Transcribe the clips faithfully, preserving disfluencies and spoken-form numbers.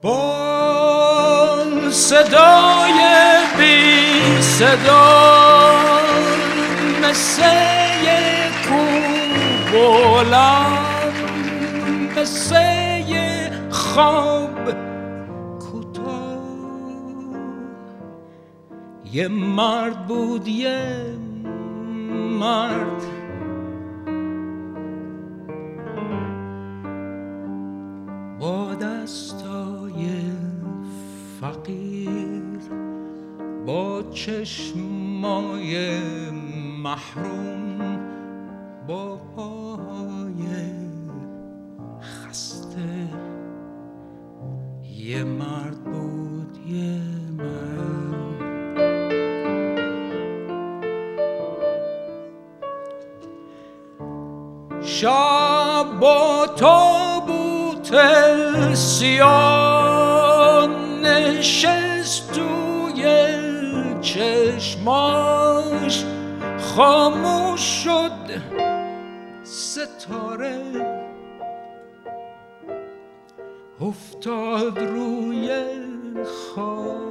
با صدای بی صدا مثل یک کوه بلند، مثل یک خواب کوتاه، یه مرد بود، یه مرد با دستای فقیر، با چشمای محروم، با پاهای خسته، یه مرد بود، یه مرد. شب با تابوت سیاه نشست توی چشماش، خاموش شد ستاره، افتاد روی خاک.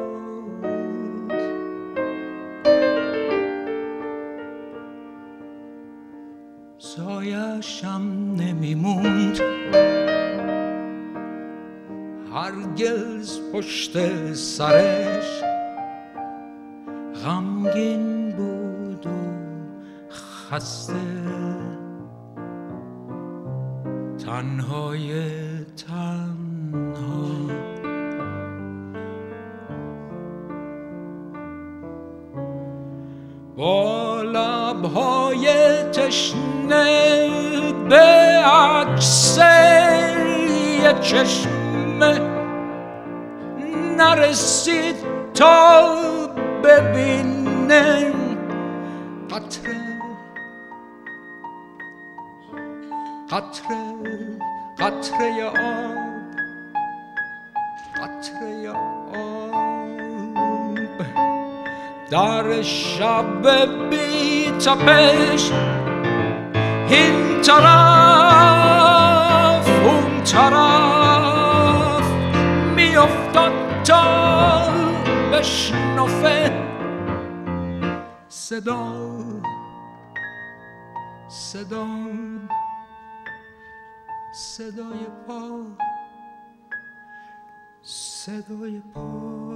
سایش هم نمیموند هرگز پشت سرش، غمگین بود و خسته، تنهای تنها. با لبهای تشنه به عکس یه چشمه نرسید تا ببینه، قطره قطره قطره آب، قطره آب در شب بی تپش، این طرف اون طرف میافتاد تا بشنفه صدا صدا صدای پا، صدای پا.